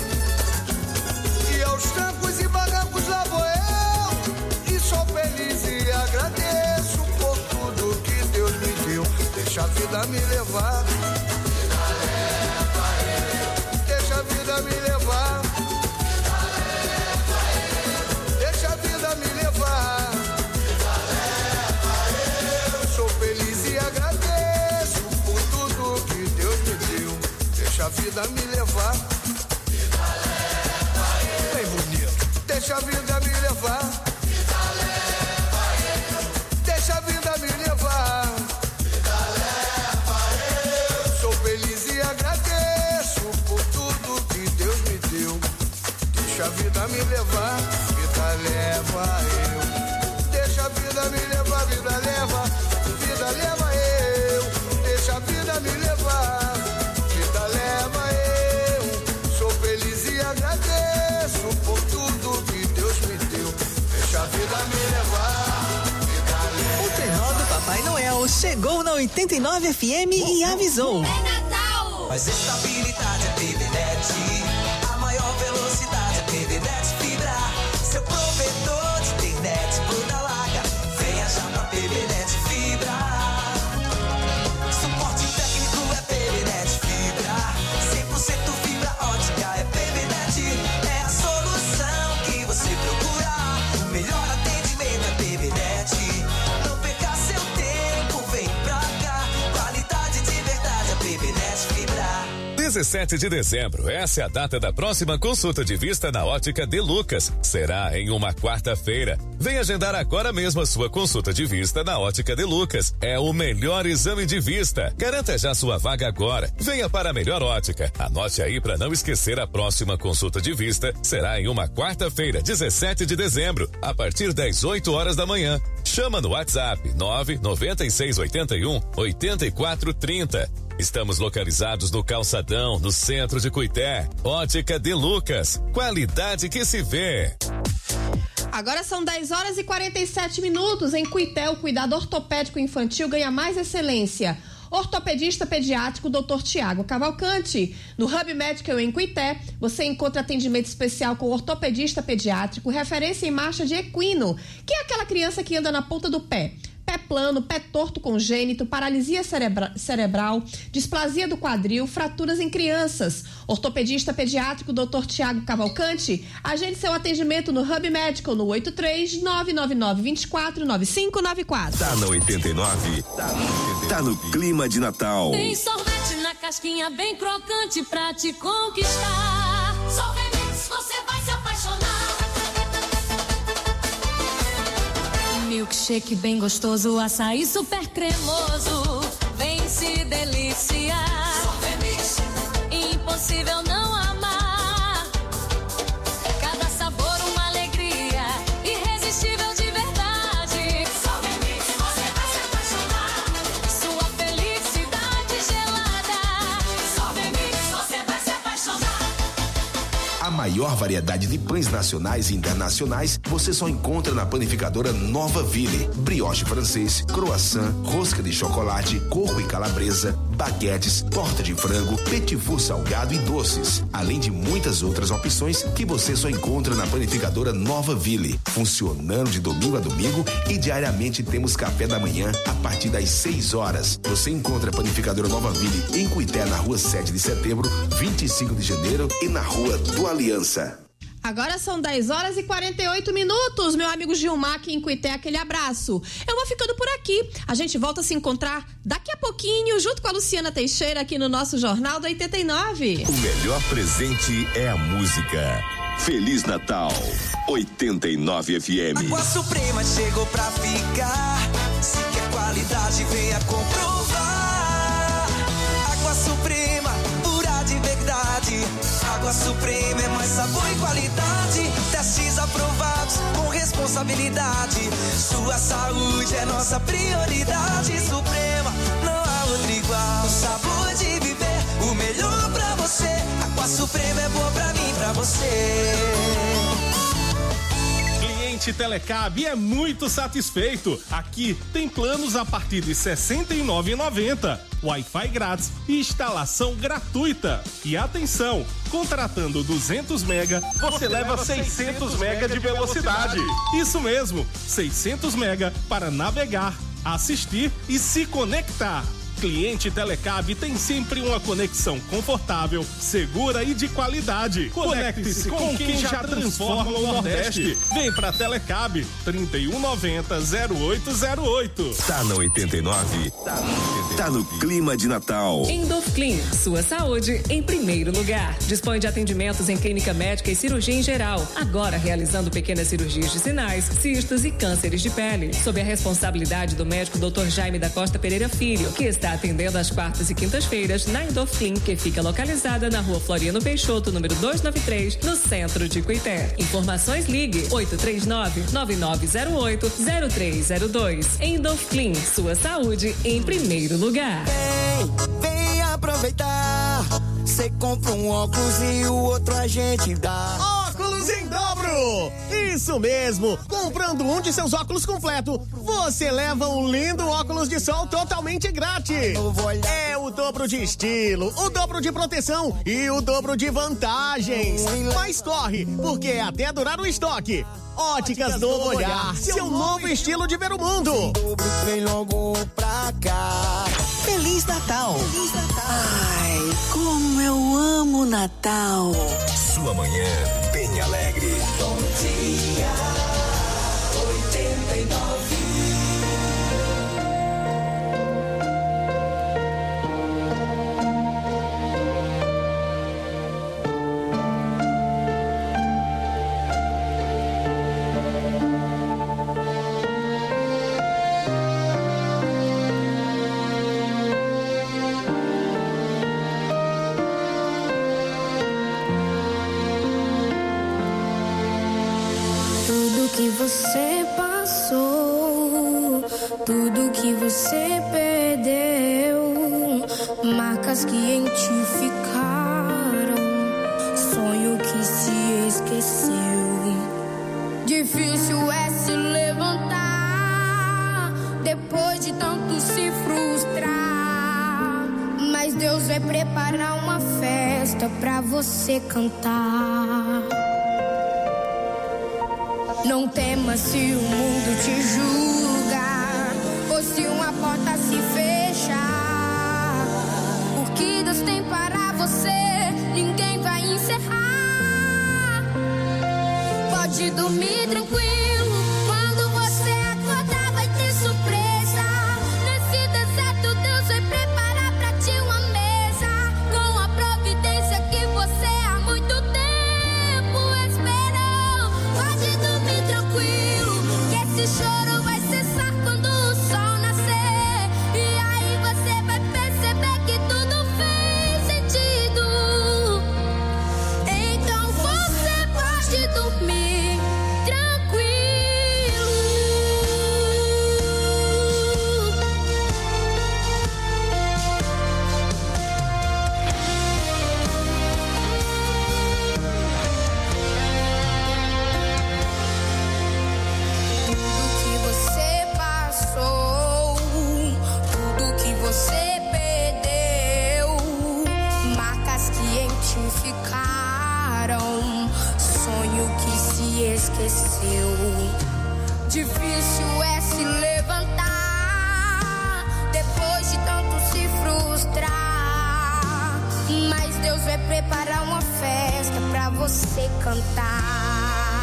E aos trancos e barrancos lá vou eu. E sou feliz e agradeço por tudo que Deus me deu. Deixa a vida me levar. Deixa a vida me levar. Deixa a vida me levar. Sou feliz e agradeço por tudo que Deus me deu. Deixa a vida me levar. Bem bonito. Deixa a vida me levar. Deixa a vida me levar. Sou feliz e agradeço por tudo que Deus me deu. Deixa a vida me levar. Vida leva eu. Deixa a vida me levar. Vida leva. Vida leva eu. Deixa a vida me levar. Vida leva eu. Sou feliz e agradeço por tudo que Deus me deu. Deixa a vida me levar. O trenó do Papai Noel chegou na oitenta e nove F M e avisou. É Natal! Mas estabilidade é PBNet. A maior velocidade é PBNet Fibra. Seu provedor de internet toda larga. Venha já pra PBNet Fibra. Suporte técnico é PBNet Fibra. cem por cento fibra ótica é PBNet. É a solução que você procura. Melhor atendimento é PBNet. Não perca seu tempo, vem pra cá. Qualidade de verdade é PBNet Fibra. dezessete de dezembro, essa é a data da próxima consulta de vista na Ótica De Lucas. Será em uma quarta-feira. Vem agendar agora mesmo a sua consulta de vista na Ótica De Lucas. É o melhor exame de vista. Garanta já sua vaga agora. Venha para a melhor ótica. Anote aí para não esquecer, a próxima consulta de vista será em uma quarta-feira, dezessete de dezembro, a partir das oito horas da manhã. Chama no WhatsApp nove nove seis oito um oito quatro três zero. Estamos localizados no Calçadão, no centro de Cuité. Ótica de Lucas, qualidade que se vê. Agora são dez horas e quarenta e sete minutos. Em Cuité, o cuidado ortopédico infantil ganha mais excelência. Ortopedista pediátrico doutor Tiago Cavalcante. No Hub Medical em Cuité, você encontra atendimento especial com ortopedista pediátrico, referência em marcha de equino, que é aquela criança que anda na ponta do pé. Pé plano, pé torto congênito, paralisia cerebra- cerebral, displasia do quadril, fraturas em crianças. Ortopedista pediátrico doutor Tiago Cavalcante, agende seu atendimento no Hub Medical no oito três nove nove nove dois quatro nove cinco nove quatro. Tá na oitenta e nove, tá, tá no clima de Natal. Tem sorvete na casquinha bem crocante pra te conquistar. Sorvetes, você vai se apaixonar. Milkshake bem gostoso, açaí super cremoso. Vem se deliciar. Sorvetes. Impossível não amar. Cada sabor uma alegria, irresistível de verdade. Sorvetes, você vai se apaixonar. Sua felicidade gelada. Sorvetes, você vai se apaixonar. A maior variedade de pães nacionais e internacionais você só encontra na panificadora Nova Ville. Brioche francês, croissant, rosca de chocolate, coco e calabresa, baguetes, torta de frango, petit four salgado e doces. Além de muitas outras opções que você só encontra na panificadora Nova Ville. Funcionando de domingo a domingo e diariamente temos café da manhã a partir das seis horas. Você encontra a panificadora Nova Ville em Cuité, na rua sete de setembro, vinte e cinco de janeiro e na rua do Aliança. Agora são dez horas e quarenta e oito minutos, meu amigo Gilmar aqui em Cuité, aquele abraço. Eu vou ficando por aqui, a gente volta a se encontrar daqui a pouquinho, junto com a Luciana Teixeira aqui no nosso Jornal da oitenta e nove. O melhor presente é a música. Feliz Natal, oitenta e nove F M. Água Suprema chegou pra ficar, se quer qualidade venha comprovar. Água Suprema, pura de verdade. Água Suprema é mais sabor e qualidade. Testes aprovados com responsabilidade. Sua saúde é nossa prioridade. Suprema, não há outro igual. O sabor de viver, o melhor pra você. Água Suprema é boa pra mim, pra você. Cliente Telecab é muito satisfeito. Aqui tem planos a partir de sessenta e nove reais e noventa centavos. Wi-Fi grátis e instalação gratuita. E atenção, contratando duzentos mega, você leva seiscentos mega de velocidade. Isso mesmo, seiscentos mega para navegar, assistir e se conectar. Cliente Telecab tem sempre uma conexão confortável, segura e de qualidade. Conecte-se com quem já transforma o Nordeste. Vem pra Telecab, trinta e um noventa, zero oito zero oito. Tá na oitenta e nove, tá no clima de Natal. Endorfclean, sua saúde em primeiro lugar. Dispõe de atendimentos em clínica médica e cirurgia em geral. Agora realizando pequenas cirurgias de sinais, cistos e cânceres de pele. Sob a responsabilidade do médico doutor Jaime da Costa Pereira Filho, que está atendendo às quartas e quintas-feiras na Endorfclean, que fica localizada na rua Floriano Peixoto, número duzentos e noventa e três, no centro de Cuité. Informações, ligue oito três nove, nove nove zero oito, zero três zero dois. Endorfclean, sua saúde em primeiro lugar. Vem, vem aproveitar. Você compra um óculos e o outro a gente dá. Óculos em dobro! Isso mesmo! Comprando um de seus óculos completo, você leva um lindo óculos de sol totalmente grátis. É o dobro de estilo, o dobro de proteção e o dobro de vantagens. Mas corre, porque é até durar o estoque. Óticas Novo Olhar, seu novo estilo de ver o mundo. Vem logo pra cá. Feliz Natal! Feliz Natal! Ai, como eu amo Natal! Sua manhã bem alegre. Bom dia, oitenta e nove. Que você passou, tudo que você perdeu, marcas que em ti ficaram, sonho que se esqueceu. Difícil é se levantar depois de tanto se frustrar, mas Deus vai preparar uma festa pra você cantar. Não temas se o mundo te julga ou se uma porta se fechar. O que Deus tem para você, ninguém vai encerrar. Pode dormir tranquilo, quando você acordar vai ter surpresa. Nesse deserto Deus vai preparar pra ti uma mesa, com a providência que você há muito tempo esperou. Pode dormir tranquilo, que esse choro vai cessar quando o sol nascer. E aí você vai perceber que tudo fez sentido. Então você pode dormir tranquilo. Tudo que você passou, tudo que você perdeu, marcas que em ti ficaram, sonho que se esqueceu. Difícil é se levantar depois de tanto se frustrar, mas Deus vai preparar uma festa pra você cantar.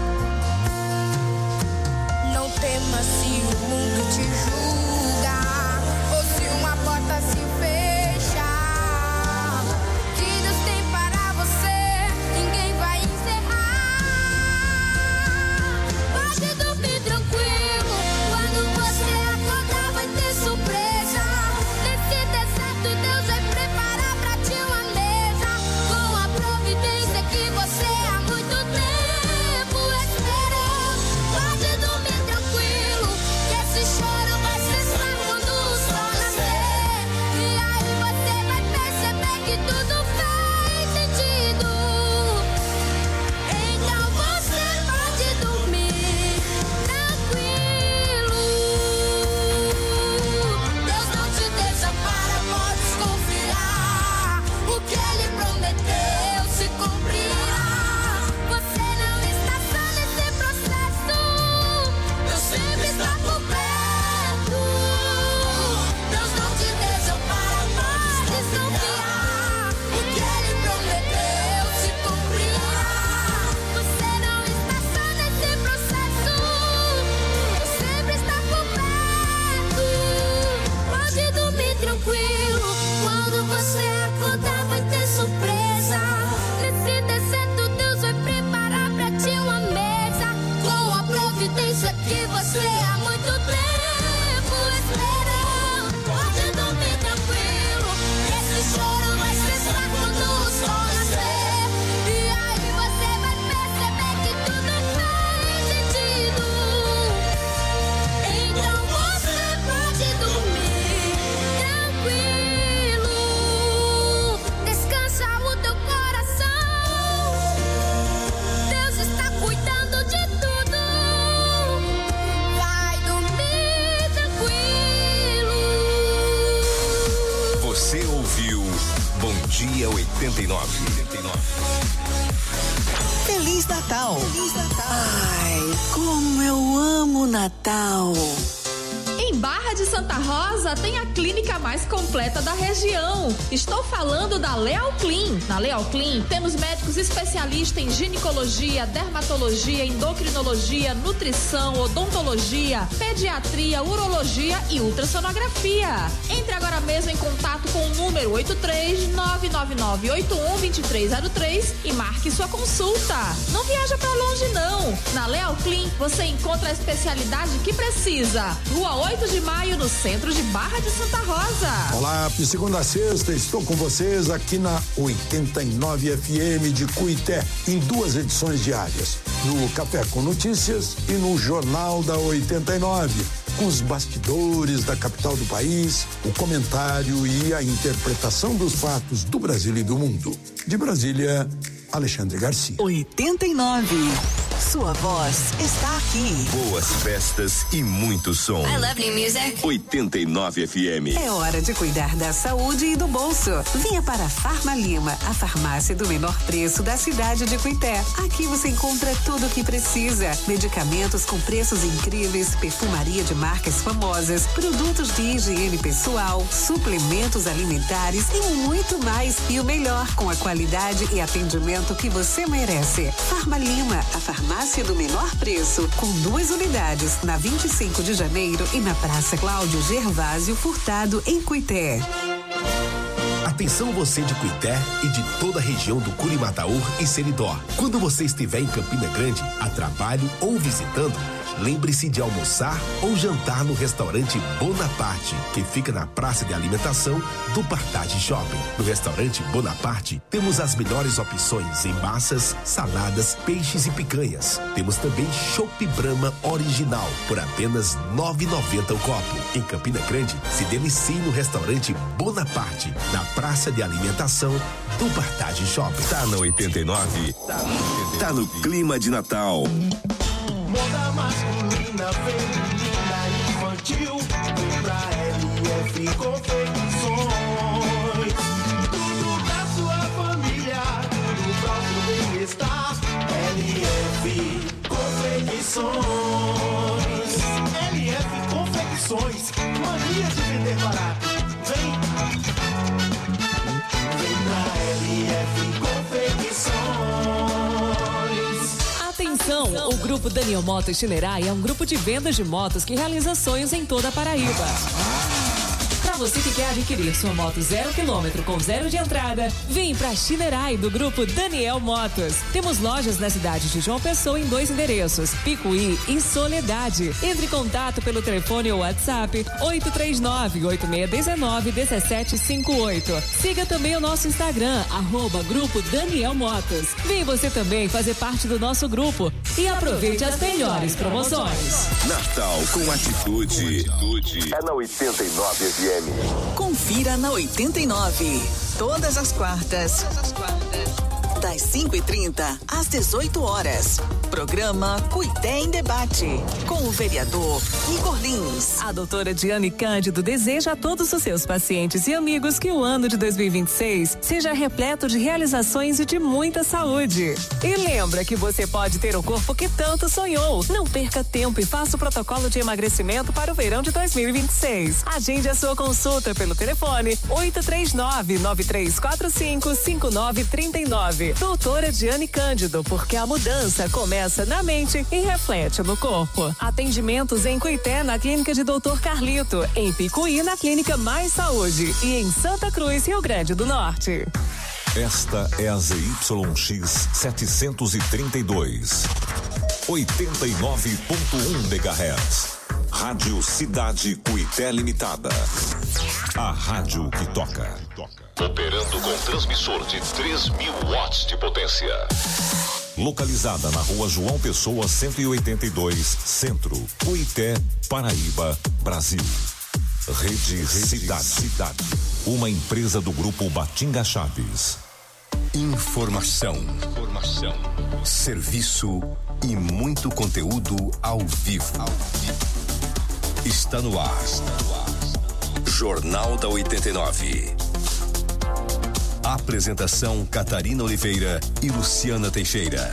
Não temas se o mundo te julga ou se uma porta se fecha. Que Deus tem para você, ninguém vai encerrar. Pode dormir tranquilo, quando você acordar vai ter surpresa. Nesse deserto Deus vai preparar pra ti uma mesa, com a providência que você há muito tempo esperou. Pode dormir tranquilo, que esse choro vai cessar quando o sol nascer. E aí você vai perceber que tudo faz sentido. Então você pode dormir tranquilo. Deus não te desampara, pode confiar. O que Ele prometeu se cumprirá. Você não está só nesse processo, Deus sempre está por perto. Deus não te desampara, pode desconfiar. O que Ele prometeu se cumprirá. Você não está só nesse processo, Deus sempre está por perto. Pode dormir tranquilo, quando você acordar vai ter surpresa. Nesse deserto Deus vai preparar pra ti uma mesa, com a providência que você há muito tempo esperou. Pode dormir tranquilo, esse choro vai cessar quando o sol nascer. E aí você vai perceber que tudo faz sentido. Então você pode dormir tranquilo. Descansa o teu coração, Deus está cuidando de tudo. Vai dormir tranquilo. Você ouviu Bom Dia oitenta e nove. Feliz Natal! Feliz Natal! Ai, como eu amo Natal! Em Barra de Santa Rosa tem a clínica mais completa da região. Estou falando da Leal Clean. Na Leal Clean temos médicos especialistas em ginecologia, dermatologia, endocrinologia, nutrição, odontologia, pediatria, urologia e ultrassonografia. Entre agora mesmo em contato com o número oito três nove nove nove oito um dois três zero três e marque sua consulta. Não viaja pra longe não. Na Leal Clean você encontra a especialidade que precisa. Rua oito de maio, no centro de Barra de Santa Rosa. Olá, de segunda a sexta estou com vocês aqui na oitenta e nove F M de Cuité, em duas edições diárias, no Café com Notícias e no Jornal da oitenta e nove. com os bastidores da capital do país, o comentário e a interpretação dos fatos do Brasil e do mundo. De Brasília, Alexandre Garcia. oitenta e nove. Sua voz está aqui. Boas festas e muito som. I love new music. oitenta e nove F M. É hora de cuidar da saúde e do bolso. Venha para a Farma Lima, a farmácia do menor preço da cidade de Cuité. Aqui você encontra tudo o que precisa. Medicamentos com preços incríveis, perfumaria de marcas famosas, produtos de higiene pessoal, suplementos alimentares e muito mais. E o melhor, com a qualidade e atendimento que você merece. Farma Lima, a farmácia do menor preço, com duas unidades, na vinte e cinco de janeiro e na Praça Cláudio Gervásio Furtado, em Cuité. Atenção você de Cuité e de toda a região do Curimataú e Seridó. Quando você estiver em Campina Grande, a trabalho ou visitando, lembre-se de almoçar ou jantar no restaurante Bonaparte, que fica na praça de alimentação do Partage Shopping. No restaurante Bonaparte, temos as melhores opções em massas, saladas, peixes e picanhas. Temos também Chopp Brahma original, por apenas nove reais e noventa centavos o copo. Em Campina Grande, se delicie no restaurante Bonaparte, na praça de alimentação do Partage Shopping. Tá na oitenta e nove? Tá no clima de Natal. Moda masculina, feminina, infantil, vem pra L F Confecções. Tudo pra sua família, tudo pra o seu bem-estar. L F Confecções. L F Confecções, mania de vender barato. Vem, vem pra L F Confecções. Atenção, o Grupo Daniel Motos Shinerai é um grupo de vendas de motos que realiza sonhos em toda a Paraíba. Para você que quer adquirir sua moto zero quilômetro com zero de entrada, vem para Shinerai do Grupo Daniel Motos. Temos lojas na cidade de João Pessoa em dois endereços, Picuí e Soledade. Entre em contato pelo telefone ou WhatsApp oito três nove, oito seis um nove, um sete cinco oito. Siga também o nosso Instagram, arroba Grupo Daniel Motos. Vem você também fazer parte do nosso grupo e aproveite as melhores promoções. Natal com atitude. É na oitenta e nove F M. Confira na oitenta e nove. Todas as quartas. Das cinco e trinta às dezoito horas. Programa Cuité em Debate. Com o vereador Igor Lins. A doutora Diane Cândido deseja a todos os seus pacientes e amigos que o ano de dois mil e vinte e seis seja repleto de realizações e de muita saúde. E lembra que você pode ter o corpo que tanto sonhou. Não perca tempo e faça o protocolo de emagrecimento para o verão de dois mil e vinte e seis. Agende a sua consulta pelo telefone oito três nove, nove três quatro cinco, cinco nove três nove. Doutora Diane Cândido, porque a mudança começa na mente e reflete no corpo. Atendimentos em Cuité, na clínica de doutor Carlito, em Picuí, na clínica Mais Saúde e em Santa Cruz, Rio Grande do Norte. Esta é a Z Y X setecentos e trinta e dois, oitenta e nove ponto um megahertz. Rádio Cidade Cuité Limitada. A rádio que toca. Operando com transmissor de três mil watts de potência. Localizada na rua João Pessoa cento e oitenta e dois, Centro, Cuité, Paraíba, Brasil. Rede, Rede Cidade. Cidade. Uma empresa do grupo Batinga Chaves. Informação. Informação. Serviço e muito conteúdo ao vivo. Ao vivo. Está no ar. Está no ar. Jornal da oitenta e nove. Apresentação Catarina Oliveira e Luciana Teixeira.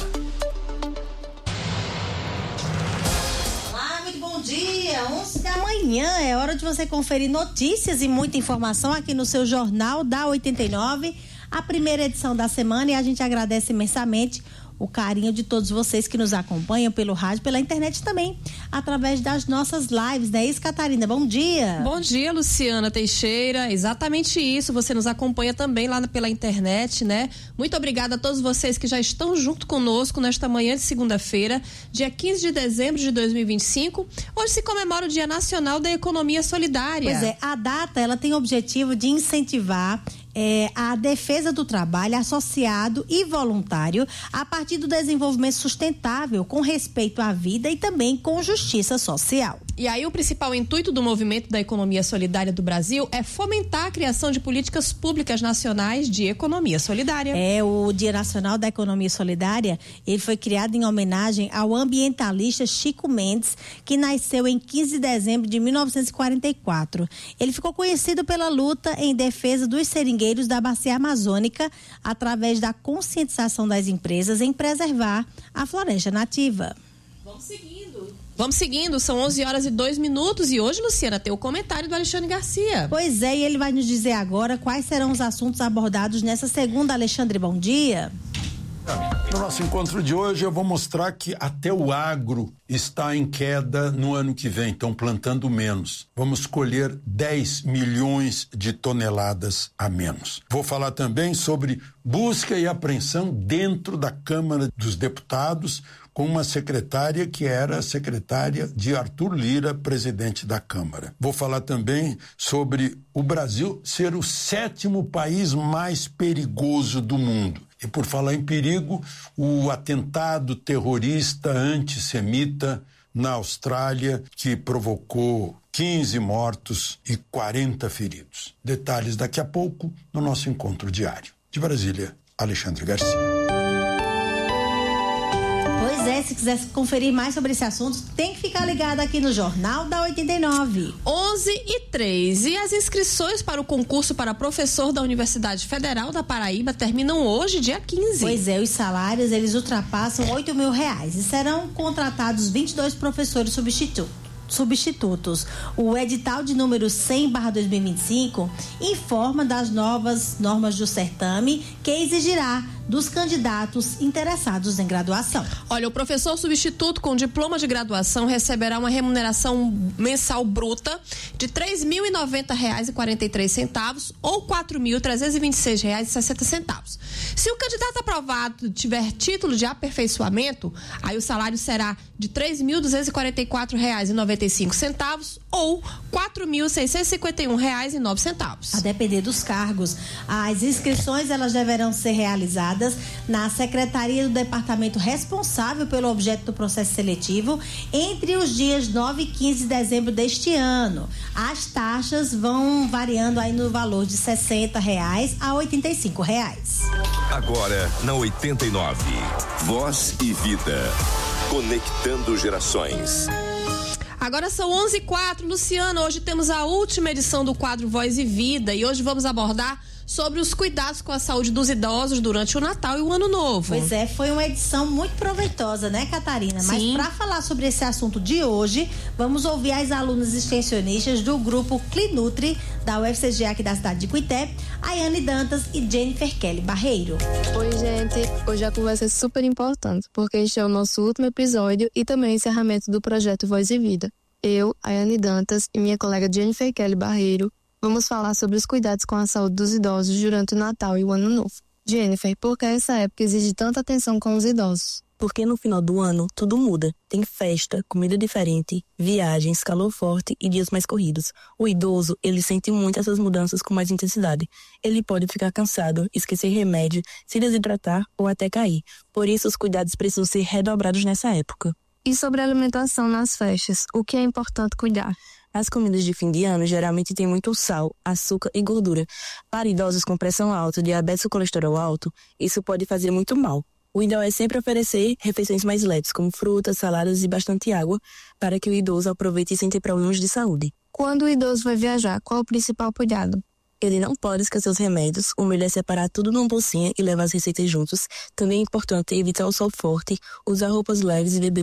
Olá, muito bom dia. onze da manhã é hora de você conferir notícias e muita informação aqui no seu Jornal da oitenta e nove, a primeira edição da semana, e a gente agradece imensamente o carinho de todos vocês que nos acompanham pelo rádio, pela internet também, através das nossas lives, não é isso, Catarina? Bom dia! Bom dia, Luciana Teixeira, exatamente isso, você nos acompanha também lá pela internet, né? Muito obrigada a todos vocês que já estão junto conosco nesta manhã de segunda-feira, dia quinze de dezembro de dois mil e vinte e cinco. Hoje se comemora o Dia Nacional da Economia Solidária. Pois é, a data, ela tem o objetivo de incentivar é, a defesa do trabalho associado e voluntário a partir do desenvolvimento sustentável, com respeito à vida e também com justiça social. E aí o principal intuito do movimento da economia solidária do Brasil é fomentar a criação de políticas públicas nacionais de economia solidária. É, o Dia Nacional da Economia Solidária, ele foi criado em homenagem ao ambientalista Chico Mendes, que nasceu em quinze de dezembro de mil novecentos e quarenta e quatro. Ele ficou conhecido pela luta em defesa dos seringueiros da Bacia Amazônica, através da conscientização das empresas em preservar a floresta nativa. Vamos seguindo. Vamos seguindo, são onze horas e dois minutos e hoje, Luciana, tem o comentário do Alexandre Garcia. Pois é, e ele vai nos dizer agora quais serão os assuntos abordados nessa segunda. Alexandre, bom dia. No nosso encontro de hoje eu vou mostrar que até o agro está em queda no ano que vem, estão plantando menos. Vamos colher dez milhões de toneladas a menos. Vou falar também sobre busca e apreensão dentro da Câmara dos Deputados, com uma secretária que era secretária de Arthur Lira, presidente da Câmara. Vou falar também sobre o Brasil ser o sétimo país mais perigoso do mundo. E por falar em perigo, o atentado terrorista antissemita na Austrália, que provocou quinze mortos e quarenta feridos. Detalhes daqui a pouco no nosso encontro diário. De Brasília, Alexandre Garcia. Pois é, se quiser conferir mais sobre esse assunto, tem que ficar ligado aqui no Jornal da oitenta e nove. onze e três. E as inscrições para o concurso para professor da Universidade Federal da Paraíba terminam hoje, dia quinze. Pois é, os salários, eles ultrapassam oito mil reais e serão contratados vinte e dois professores substitutos. substitutos. O edital de número cem barra dois mil e vinte e cinco informa das novas normas do certame, que exigirá dos candidatos interessados em graduação. Olha, o professor substituto com diploma de graduação receberá uma remuneração mensal bruta de três mil e noventa reais e quarenta e três centavos ou quatro mil trezentos e vinte e seis reais e sessenta centavos. Se o candidato aprovado tiver título de aperfeiçoamento, aí o salário será de três mil duzentos e quarenta e quatro reais e noventa e cinco centavos ou quatro mil seiscentos e cinquenta e um reais e nove centavos. A depender dos cargos, as inscrições elas deverão ser realizadas na Secretaria do Departamento responsável pelo objeto do processo seletivo entre os dias nove e quinze de dezembro deste ano. As taxas vão variando aí no valor de sessenta reais a oitenta e cinco reais. Agora na oitenta e nove, Voz e Vida, conectando gerações. Agora são onze e quatro, Luciana, hoje temos a última edição do quadro Voz e Vida e hoje vamos abordar sobre os cuidados com a saúde dos idosos durante o Natal e o Ano Novo. Pois é, foi uma edição muito proveitosa, né, Catarina? Sim. Mas para falar sobre esse assunto de hoje, vamos ouvir as alunas extensionistas do grupo Clinutri da U F C G aqui da cidade de Cuité, Ayane Dantas e Jennifer Kelly Barreiro. Oi, gente. Hoje a conversa é super importante, porque este é o nosso último episódio e também o encerramento do projeto Voz e Vida. Eu, Ayane Dantas e minha colega Jennifer Kelly Barreiro vamos falar sobre os cuidados com a saúde dos idosos durante o Natal e o Ano Novo. Jennifer, por que essa época exige tanta atenção com os idosos? Porque no final do ano tudo muda. Tem festa, comida diferente, viagens, calor forte e dias mais corridos. O idoso, ele sente muito essas mudanças com mais intensidade. Ele pode ficar cansado, esquecer remédio, se desidratar ou até cair. Por isso os cuidados precisam ser redobrados nessa época. E sobre a alimentação nas festas, o que é importante cuidar? As comidas de fim de ano geralmente têm muito sal, açúcar e gordura. Para idosos com pressão alta, diabetes ou colesterol alto, isso pode fazer muito mal. O ideal é sempre oferecer refeições mais leves, como frutas, saladas e bastante água, para que o idoso aproveite sem ter problemas de saúde. Quando o idoso vai viajar, qual o principal cuidado? Ele não pode esquecer os remédios, o melhor é separar tudo numa bolsinha e levar as receitas juntos. Também é importante evitar o sol forte, usar roupas leves e beber